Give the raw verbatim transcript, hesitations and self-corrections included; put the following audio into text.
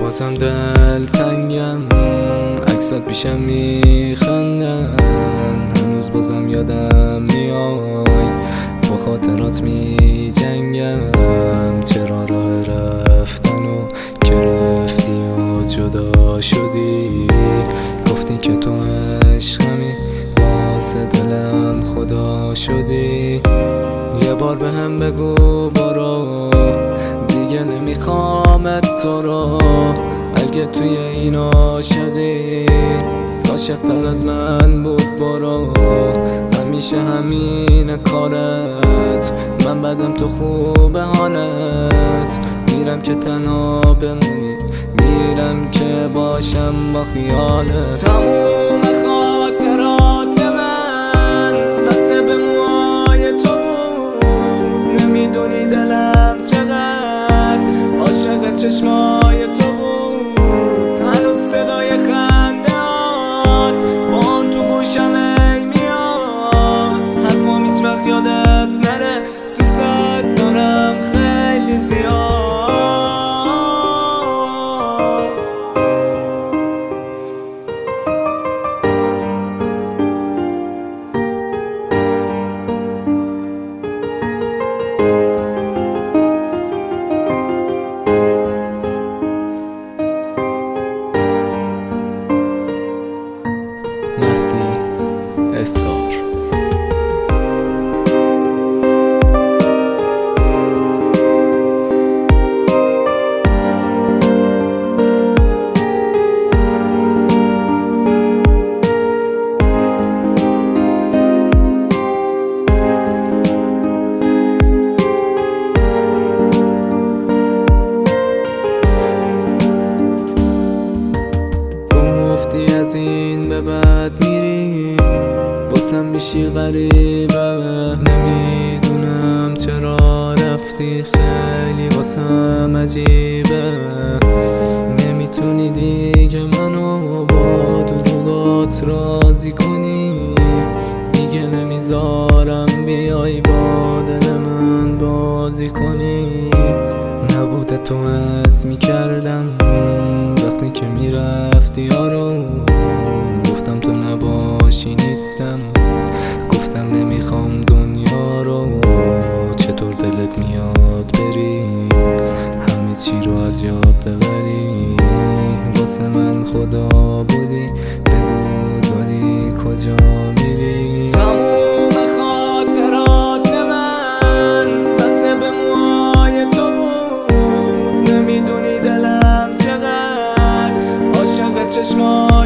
بازم دل تنگم، عکسات پیشم میخندن، هنوز بازم یادم میای، با خاطرات می جنگم. چرا راه رفتنو گرفتی و جدا شدی؟ گفتی که تو عشقمی، واسه دلم خدا شدی. یه بار به هم بگو برو، دیگه نمیخوامت تو رو. اگه توی این عاشقی، عاشق تر از من بود برو. همیشه همین کارت، من بدم تو خوبه حالت. میرم که تنها بمونی، میرم که باشم با خیالت. تموم خاطرات من بسته به موهای تو بود، نمیدونی دلم چقدر عاشق چشمای تو بود. هنوز صدای خندهات با آن تو گوشم ای میاد، حرفام هیچ وقت یادت نره، دوست دارم خیلی زیاد. مهدی اسار. از این به بعد میری، باسم میشی غریبه. نمیدونم چرا رفتی، خیلی واسم عجیبه. نمیتونی دیگه منو با دروغات راضی کنی، دیگه نمیذارم بیای با دل من بازی کنی. نبوده تو حس میکردم وقتی که میرفتی آروم، گفتم تو نباشی نیستم، گفتم نمیخوام دنیا رو. چطور دلت میاد بری، همه چی رو از یاد ببری؟ واسه من خدا بودی، بگو داری کجا میری؟ تموم خاطرات من بسته به موهای تو بود، نمیدونی دلم چقدر عاشق چشمات